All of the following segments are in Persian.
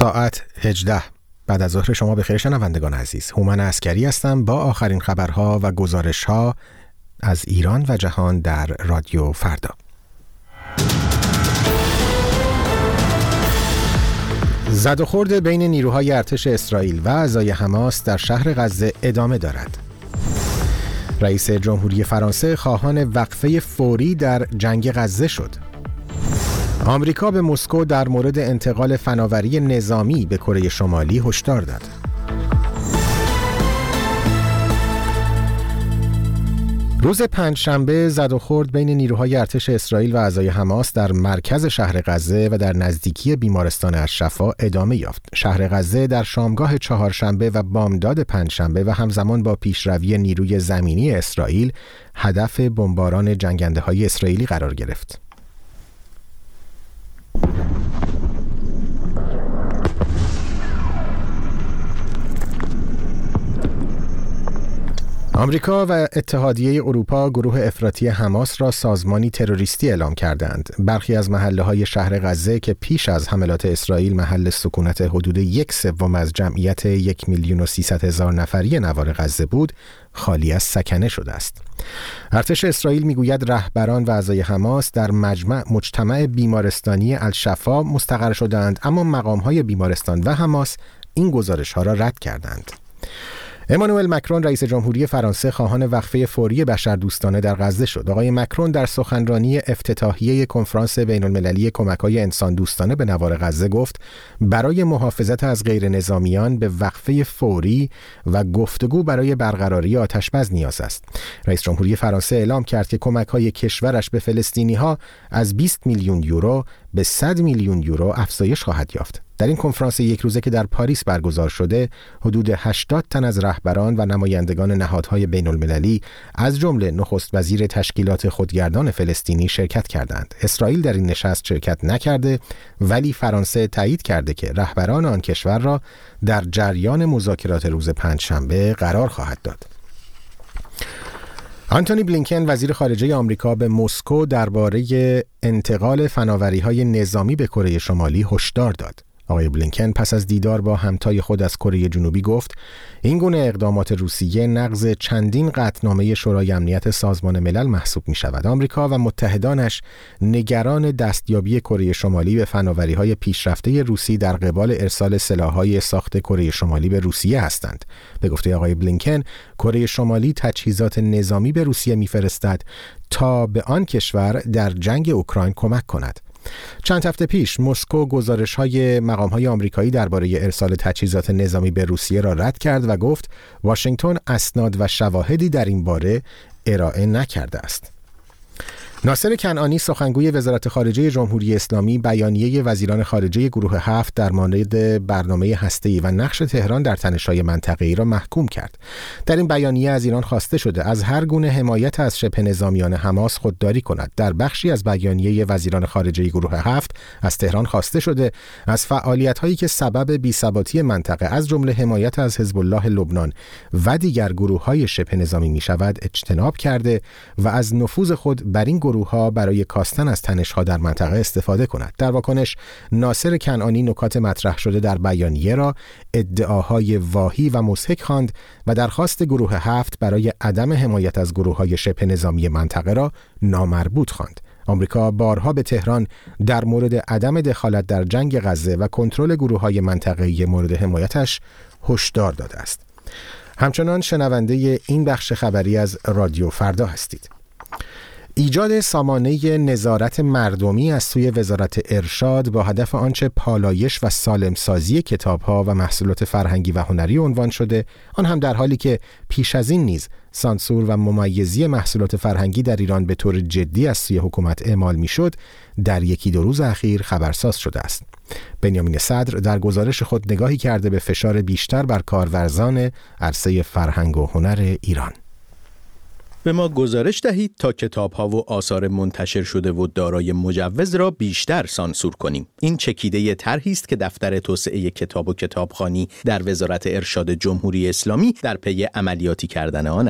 ساعت 18 بعد از ظهر شما بخیر شنوندگان عزیز. هومن عسکری هستم با آخرین خبرها و گزارش‌ها از ایران و جهان در رادیو فردا. زد و خورد بین نیروهای ارتش اسرائیل و اعضای حماس در شهر غزه ادامه دارد. رئیس جمهوری فرانسه خواهان وقفه فوری در جنگ غزه شد. آمریکا به مسکو در مورد انتقال فناوری نظامی به کره شمالی هشدار داد. روز پنجشنبه زد و خورد بین نیروهای ارتش اسرائیل و اعضای حماس در مرکز شهر غزه و در نزدیکی بیمارستان الشفا ادامه یافت. شهر غزه در شامگاه چهارشنبه و بامداد پنجشنبه و همزمان با پیشروی نیروی زمینی اسرائیل هدف بمباران جنگنده‌های اسرائیلی قرار گرفت. آمریکا و اتحادیه اروپا گروه افراطی حماس را سازمانی تروریستی اعلام کردند. برخی از محله‌های شهر غزه که پیش از حملات اسرائیل محل سکونت حدود 1/3 از جمعیت 1,300,000 نفری نوار غزه بود، خالی از سکنه شده است. ارتش اسرائیل میگوید رهبران و اعضای حماس در مجتمع بیمارستانی الشفا مستقر شدند، اما مقام‌های بیمارستان و حماس این گزارش‌ها را رد کردند. امانوئل مکرون رئیس جمهوری فرانسه خواهان وقفه فوری بشردوستانه در غزه شد. آقای مکرون در سخنرانی افتتاحیه کنفرانس بین‌المللی کمک‌های انسان دوستانه به نوار غزه گفت برای محافظت از غیر نظامیان به وقفه فوری و گفتگو برای برقراری آتش‌بس نیاز است. رئیس جمهوری فرانسه اعلام کرد که کمک‌های کشورش به فلسطینی‌ها از 20 میلیون یورو به 100 میلیون یورو افزایش خواهد یافت. در این کنفرانس یک روزه که در پاریس برگزار شده، حدود 80 تن از رهبران و نمایندگان نهادهای بین‌المللی از جمله نخست وزیر تشکیلات خودگردان فلسطینی شرکت کردند. اسرائیل در این نشست شرکت نکرده، ولی فرانسه تایید کرده که رهبران آن کشور را در جریان مذاکرات روز پنجشنبه قرار خواهد داد. آنتونی بلینکن وزیر خارجه آمریکا به مسکو درباره انتقال فناوری‌های نظامی به کره شمالی هشدار داد. آقای بلینکن پس از دیدار با همتای خود از کره جنوبی گفت این گونه اقدامات روسیه نقض چندین قطعنامه شورای امنیت سازمان ملل محسوب می شود. آمریکا و متحدانش نگران دستیابی کره شمالی به فناوری‌های پیشرفته روسی در قبال ارسال سلاح‌های ساخت کره شمالی به روسیه هستند. به گفته آقای بلینکن، کره شمالی تجهیزات نظامی به روسیه می‌فرستد تا به آن کشور در جنگ اوکراین کمک کند. چند هفته پیش مسکو گزارش‌های مقام‌های آمریکایی درباره ارسال تجهیزات نظامی به روسیه را رد کرد و گفت واشنگتن اسناد و شواهدی در این باره ارائه نکرده است. ناصر کنعانی سخنگوی وزارت خارجه جمهوری اسلامی بیانیه وزیران خارجه گروه 7 در مورد برنامه هسته‌ای و نقش تهران در تنش‌های منطقه‌ای را محکوم کرد. در این بیانیه از ایران خواسته شده از هر گونه حمایت از شبه نظامیان حماس خودداری کند. در بخشی از بیانیه وزیران خارجه گروه 7 از تهران خواسته شده از فعالیت‌هایی که سبب بی‌ثباتی منطقه از جمله حمایت از حزب الله لبنان و دیگر گروه‌های شبه نظامی می‌شود اجتناب کرده و از نفوذ خود بر این گروه‌ها برای کاستن از تنش‌ها در منطقه استفاده کند. در واکنش ناصر کنعانی نکات مطرح شده در بیانیه را ادعاهای واهی و مضحک خواند و درخواست گروه 7 برای عدم حمایت از گروه‌های شبه نظامی منطقه را نامربوط خواند. آمریکا بارها به تهران در مورد عدم دخالت در جنگ غزه و کنترل گروه‌های منطقه‌ای مورد حمایتش هشدار داده است. همچنان شنونده این بخش خبری از رادیو فردا هستید. ایجاد سامانه نظارت مردمی از سوی وزارت ارشاد با هدف آنچه پالایش و سالمسازی کتاب‌ها و محصولات فرهنگی و هنری عنوان شده، آن هم در حالی که پیش از این نیز سانسور و ممیزی محصولات فرهنگی در ایران به طور جدی از سوی حکومت اعمال می‌شد، در یکی دو روز اخیر خبرساز شده است. بنیامین صدر در گزارش خود نگاهی کرده به فشار بیشتر بر کارورزان عرصه فرهنگ و هنر ایران. به ما گزارش دهید تا کتاب‌ها و آثار منتشر شده و دارای مجوز را بیشتر سانسور کنیم. این چکیده طرحی است که دفتر توسعه کتاب و کتابخوانی در وزارت ارشاد جمهوری اسلامی در پی عملیاتی کردن آن است.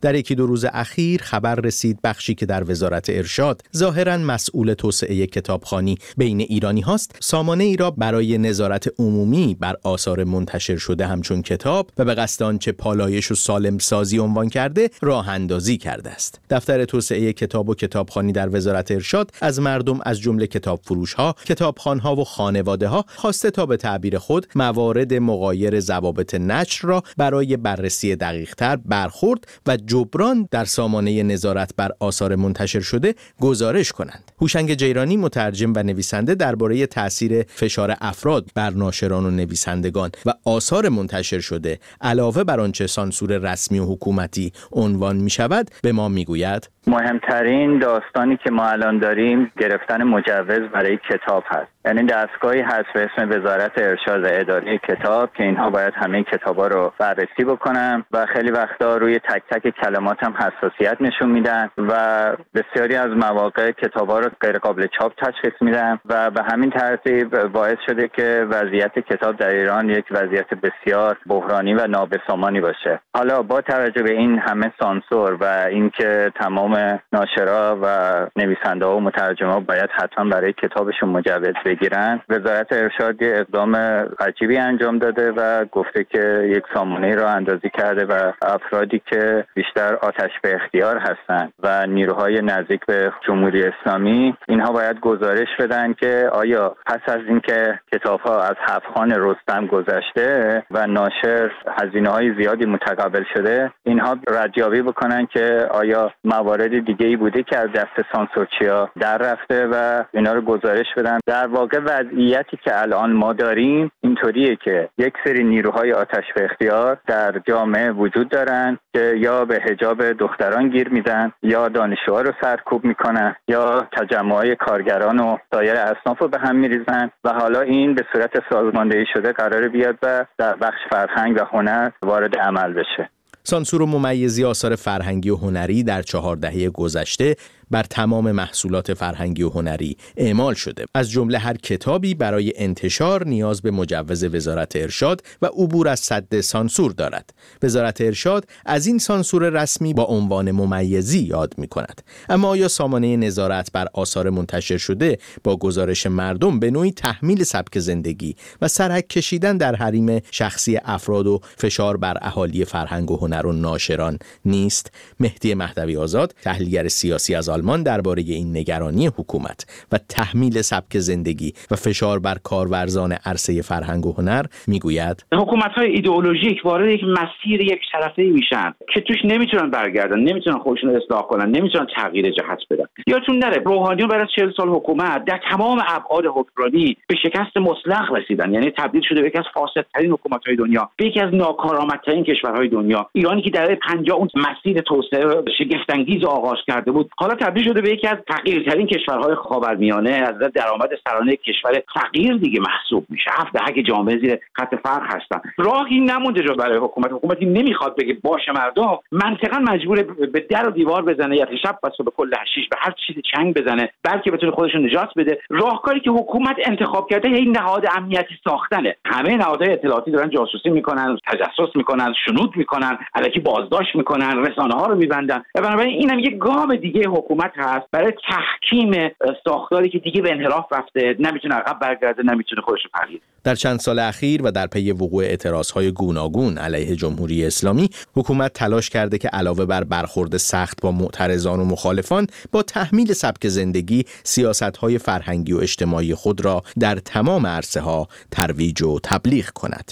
در یکی دو روز اخیر خبر رسید بخشی که در وزارت ارشاد ظاهراً مسئول توسعه کتابخوانی بین ایرانی هاست، سامانه ای را برای نظارت عمومی بر آثار منتشر شده همچون کتاب و به قصد آنچه پالایش و سالم سازی عنوان کرده راه اندازی کرده است. دفتر توسعه کتاب و کتابخوانی در وزارت ارشاد از مردم از جمله کتاب فروش‌ها، کتابخوان‌ها و خانواده‌ها خواسته تا به تعبیر خود موارد مغایر ضوابط نشر را برای بررسی دقیق‌تر برخورد و جبران در سامانه نظارت بر آثار منتشر شده گزارش کنند. هوشنگ جیرانی مترجم و نویسنده درباره تأثیر فشار افراد بر ناشران و نویسندگان و آثار منتشر شده علاوه بر آنچه سانسور رسمی و حکومتی عنوان می شود به ما می گوید مهمترین داستانی که ما الان داریم گرفتن مجوز برای کتاب هست. یعنی دستگاهی هست به اسم وزارت ارشاد و اداره کتاب که اینها باید همه کتابا رو بررسی بکنن و خیلی وقتا روی تک تک کلمات هم حساسیت نشون میدن و بسیاری از مواقع کتابا رو غیر قابل چاپ تشخیص میدن و به همین ترتیب باعث شده که وضعیت کتاب در ایران یک وضعیت بسیار بحرانی و نابسامانی باشه. حالا با توجه به این همه سانسور و اینکه تمام ناشرا و نویسنده‌ها و مترجم‌ها باید حتما برای کتابشون مجوز بگیرن، وزارت ارشاد یه اقدام عجیبی انجام داده و گفته که یک سامانه را اندازی کرده و افرادی که بیشتر آتش به اختیار هستند و نیروهای نزدیک به جمهوری اسلامی اینها باید گزارش بدن که آیا پس از اینکه کتاب‌ها از 7 خوان رستم گذشته و ناشر هزینه‌های زیادی متقبل شده، اینها ردیابی بکنن که آیا موارد دیگه‌ای بوده که از دست سانسورچیا در رفته و اینا رو گزارش بدن. در واقع وضعیتی که الان ما داریم اینطوریه که یک سری نیروهای آتش به اختیار در جامعه وجود دارن که یا به حجاب دختران گیر میدن یا دانشجوها رو سرکوب میکنن یا تجمعهای کارگران و سایر اصناف رو به هم میریزن و حالا این به صورت سازماندهی شده قراره بیاد و در بخش فرهنگ و هنر وارد عمل بشه. سانسور و ممیزی آثار فرهنگی و هنری در 4 دهه گذشته بر تمام محصولات فرهنگی و هنری اعمال شده. از جمله هر کتابی برای انتشار نیاز به مجوز وزارت ارشاد و عبور از سد سانسور دارد. وزارت ارشاد از این سانسور رسمی با عنوان ممیزی یاد می کند. اما آیا سامانه نظارت بر آثار منتشر شده با گزارش مردم به نوعی تحمیل سبک زندگی و سرک کشیدن در حریم شخصی افراد و فشار بر اهالی فرهنگ و هنر و ناشران نیست؟ مهدی مهدوی آزاد، تحلیلگر سیاسی از آلمان، درباره این نگرانی حکومت و تحمیل سبک زندگی و فشار بر کارورزان عرصه فرهنگ و هنر میگوید حکومت‌های ایدئولوژیک وارد یک مسیر یک طرفه‌ای میشن که توش نمیتونن برگردن، نمیتونن خودشون رو اصلاح کنن، نمیتونن تغییر جهت بدن. یادتون نره روحانیون بعد از 40 سال حکومت در تمام ابعاد حکمرانی به شکست مطلق رسیدن، یعنی تبدیل شده به یکی از فاسدترین حکومت‌های دنیا، به یکی از ناکارآمدترین کشورهای دنیا. ایرانی که در 50 اون مسیر توسعه شگفت‌انگیز آغاز کرده بود، حالا تبدیل شده به یکی از فقیرترین کشورهای خاورمیانه، از درآمد سرانه کشور فقیر دیگه محسوب میشه. 7 دهه که جامعه زیر خط فقر هستن. راهی نمونده جو برای حکومتی نمیخواد بگه باشه مردم، منطقاً مجبور به در و دیوار بزنه یا شب بس به کل حشیش به هر چیز چنگ بزنه بلکه بتونه خودش نجات بده. راهکاری که حکومت انتخاب کرده این نهاد امنیتی ساختنه. همه نهادهای اطلاعاتی دارن جاسوسی میکنن، تجسس میکنن، شنود میکنن، الکی بازداشت میکنن، رسانه‌ها رو میبندن. بنابراین اینم یه گام دیگه حکومت هست برای تحکیم ساختاری که دیگه به انحراف رفته، نمیتونه عقب برگرده، نمیتونه خودش رو پرهیز. در چند سال اخیر و در پی وقوع اعتراضهای گوناگون علیه جمهوری اسلامی، حکومت تلاش کرده که علاوه بر برخورد سخت با معترضان و مخالفان، با تحمیل سبک زندگی سیاست‌های فرهنگی و اجتماعی خود را در تمام عرصه‌ها ترویج و تبلیغ کند.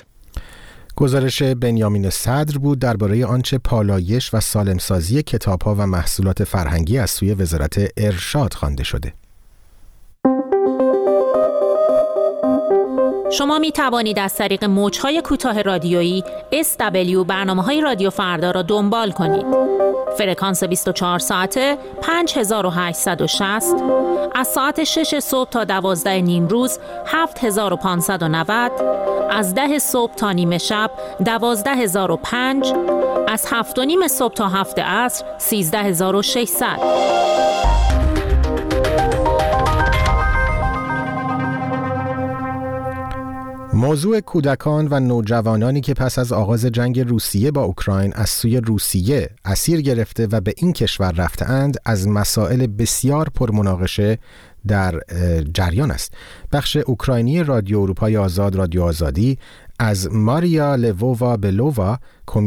گزارش بنیامین صدر بود درباره آنچه پالایش و سالمسازی کتاب‌ها و محصولات فرهنگی از سوی وزارت ارشاد خوانده شده. شما می توانید از طریق موج‌های کوتاه رادیویی SW برنامه‌های رادیو فردا را دنبال کنید. فرکانس 24 ساعته 5860، از ساعت 6 صبح تا 12 نیم روز 7590، از 10 صبح تا نیمه شب 12005، از 7 و نیم صبح تا 7 عصر 13600. موضوع کودکان و نوجوانانی که پس از آغاز جنگ روسیه با اوکراین از سوی روسیه اسیر گرفته و به این کشور رفته‌اند از مسائل بسیار پرمناقشه در جریان است. بخش اوکراینی رادیو اروپای آزاد، رادیو آزادی، از ماریا لوووا بلووا،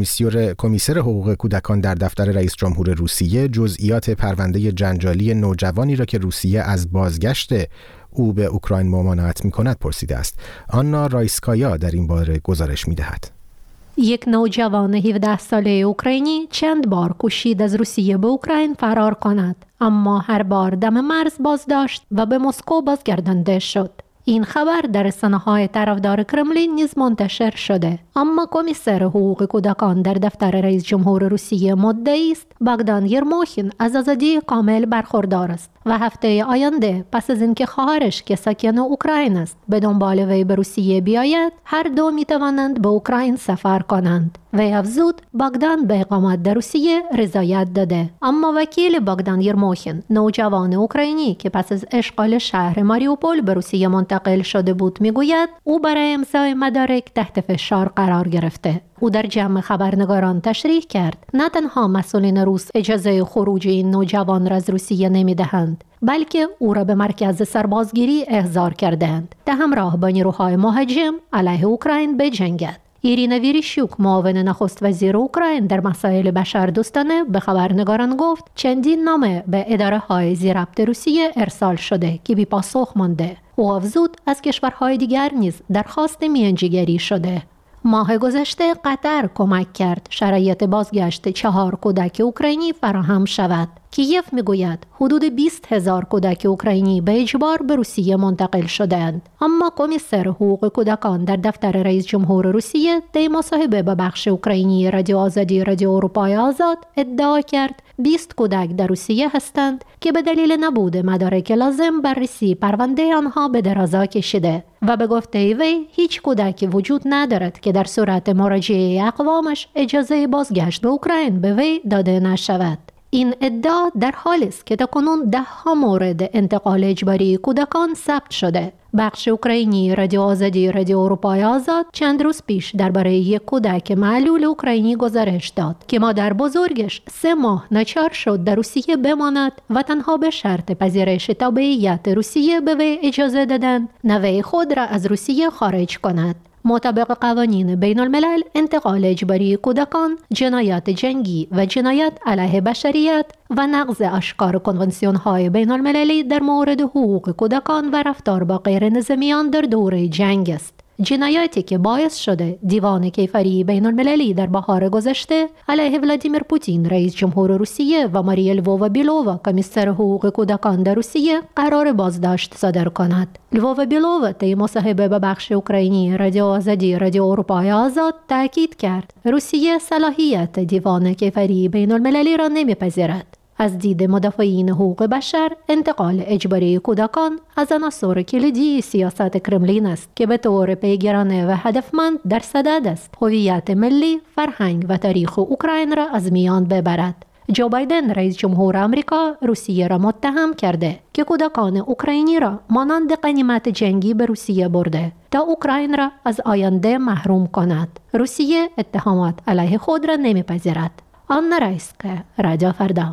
کمیسر حقوق کودکان در دفتر رئیس جمهور روسیه، جزئیات پرونده جنجالی نوجوانی را که روسیه از بازگشت او به اوکراین ممانعت می‌کند پرسیده است. آنا رایسکایا در این باره گزارش می‌دهد. یک نوجوان 17 ساله اوکراینی چند بار کوشید از روسیه به اوکراین فرار کند، اما هر بار دم مرز بازداشت و به مسکو بازگردانده شد. این خبر در رسانه‌های طرفدار کرملین نیز منتشر شده، اما کمیسر حقوق کودکان در دفتر رئیس جمهور روسیه مدعی است باگدان یرموخین از آزادی کامل برخوردار است و هفته آینده پس از اینکه خواهرش که ساکن اوکراین است به دنبال وی به روسیه بیاید، هر دو میتوانند به اوکراین سفر کنند. وی افزود باگدان به اقامت در روسیه رضایت داده، اما وکیل باگدان یرموخین، نوجوان اوکراینی که پس از اشغال شهر ماریوپول به روسیه منتقل شده بود، میگوید او برای امضای مدارک تحت فشار قرار گرفته. او در جمع خبرنگاران تشریح کرد نه تنها مسئولین روس اجازه خروج این نوجوان را از روسیه نمیدهند، بلکه او را به مرکز سربازگیری احضار کردند تا همراه با نیروهای مهاجم علیه اوکراین بجنگد. ایرینا ویریشوک، معاون نخست وزیر اوکراین در مسائل بشردوستانه، به خبرنگاران گفت چندین نامه به اداره‌های ذی‌ربط روسیه ارسال شده که بی پاسخ مانده. او افزود از کشورهای دیگر نیز درخواست میانجیگری شده. ماه گذشته قطر کمک کرد شرایط بازگشت 4 کودک اوکراینی فراهم شود. کیف میگوید حدود 20,000 کودک اوکراینی به اجبار به روسیه منتقل شدند، اما کمیسر حقوق کودکان در دفتر رئیس جمهور روسیه در مصاحبه با بخش اوکراینی رادیو آزادی، رادیو اروپای آزاد ادعا کرد 20 کودک در روسیه هستند که به دلیل نبود مدارک لازم بررسی پرونده آنها به درازا کشیده و به گفته وی هیچ کودکی وجود ندارد که در صورت مراجعه اقوامش اجازه بازگشت به اوکراین به وی داده نشود. این ادعا در حالی است که تاکنون 10 مورد انتقال اجباری کودکان ثبت شده. بخش اوکراینی رادیو آزادی، رادیو اروپای آزاد چند روز پیش درباره یک کودک معلول اوکراینی گزارش داد که مادر بزرگش 3 ماه ناچار شد در روسیه بماند و تنها به شرط پذیرش تابعیت روسیه به وی اجازه دادند نوه خود را از روسیه خارج کند. مطابق قوانین بین الملل، انتقال اجباری کودکان جنایات جنگی و جنایت علیه بشریت و نقض آشکار کنوانسیون‌های بین المللی در مورد حقوق کودکان و رفتار با غیر نظامیان در دوره جنگ است. جنایاتی که باعث شده دیوان کیفری بین المللی در بهار گذشته علیه ولادیمیر پوتین رئیس جمهور روسیه و ماریا لوووا بلووا کمیسر حقوق کودکان در روسیه قرار بازداشت صادر کند. لوووا بلووا طی مصاحبه با بخش اوکراینی رادیو آزادی، رادیو اروپای آزاد تاکید کرد روسیه صلاحیت دیوان کیفری بین المللی را نمیپذیرد. از دید مدافعین حقوق بشر، انتقال اجباری کودکان از عناصر کلیدی سیاست کرملین است که به طور پیگیرانه و هدفمند در صدد است هویت ملی، فرهنگ و تاریخ اوکراین را از میان ببرد. جو بایدن رئیس جمهور آمریکا روسیه را متهم کرده که کودکان اوکراینی را مانند غنیمت جنگی به روسیه برده تا اوکراین را از آینده محروم کند. روسیه اتهامات علیه خود را نمیپذیرد. آنا رایسکا، رادیو فردا.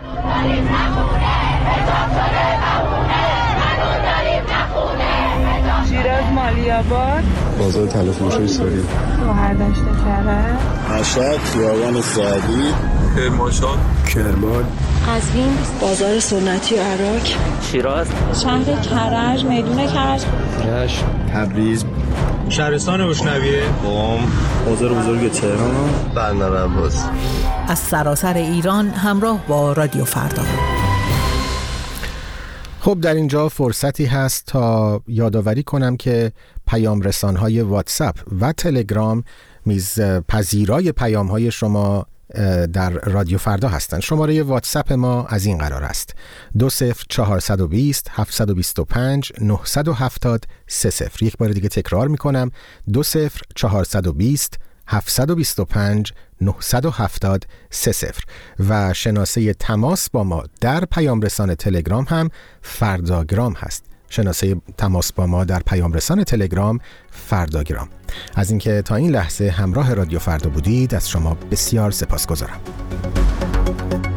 شیراز، مالی‌آباد، بازار تلفروشی سوری، شهردشت کرج، مشهد، خیابان سعدی، کرمانشاه، کرمان، قزوین، بازار سنتی عراق، شیراز، شهر کرج، میدون کرج، رشت، تبریز، شهرستان اشنویه، قم، بازار بزرگ تهران، بندر عباس. از سراسر ایران همراه با رادیو فردا. خب در اینجا فرصتی هست تا یادآوری کنم که پیام رسان‌های واتساپ و تلگرام میز پذیرای پیام‌های شما در رادیو فردا هستند. شماره واتساپ ما از این قرار است: 20420 725 970 30. یک بار دیگه تکرار میکنم: 20420 725 970 30. و شناسه تماس با ما در پیام رسان تلگرام هم فرداگرام هست: شناسه تماس با ما در پیام رسان تلگرام فرداگرام. از اینکه تا این لحظه همراه رادیو فردا بودید از شما بسیار سپاسگزارم.